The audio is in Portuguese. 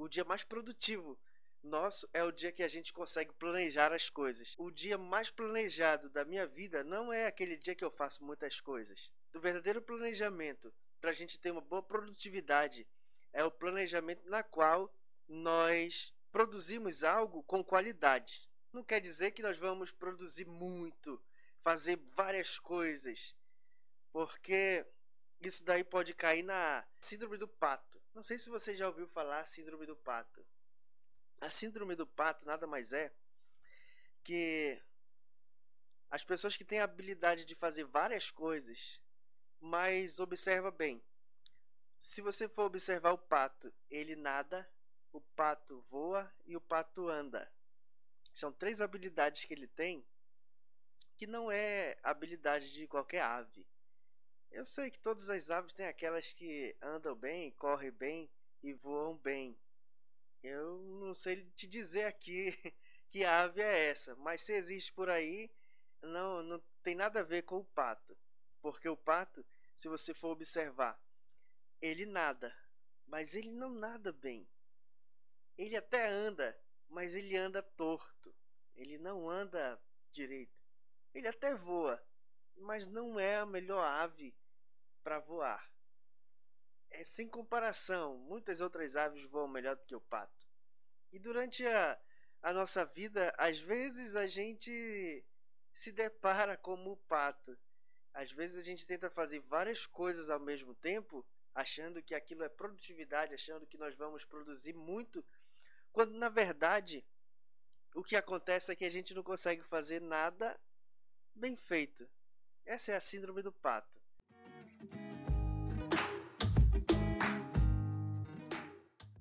O dia mais produtivo nosso é o dia que a gente consegue planejar as coisas. O dia mais planejado da minha vida não é aquele dia que eu faço muitas coisas. O verdadeiro planejamento para a gente ter uma boa produtividade é o planejamento na qual nós produzimos algo com qualidade. Não quer dizer que nós vamos produzir muito, fazer várias coisas, porque isso daí pode cair na síndrome do pato. Não sei se você já ouviu falar síndrome do pato. A síndrome do pato nada mais é que as pessoas que têm a habilidade de fazer várias coisas, mas observa bem. Se você for observar o pato, ele nada, o pato voa e o pato anda. São três habilidades que ele tem que não é habilidade de qualquer ave. Eu sei que todas as aves têm aquelas que andam bem, correm bem e voam bem. Eu não sei te dizer aqui que ave é essa, mas se existe por aí, não tem nada a ver com o pato. Porque o pato, se você for observar, ele nada, mas ele não nada bem. Ele até anda, mas ele anda torto. Ele não anda direito. Ele até voa, mas não é a melhor ave para voar. É sem comparação, muitas outras aves voam melhor do que o pato. E durante a nossa vida, às vezes a gente se depara como o pato. Às vezes a gente tenta fazer várias coisas ao mesmo tempo, achando que aquilo é produtividade, achando que nós vamos produzir muito, quando na verdade o que acontece é que a gente não consegue fazer nada bem feito. Essa é a síndrome do pato.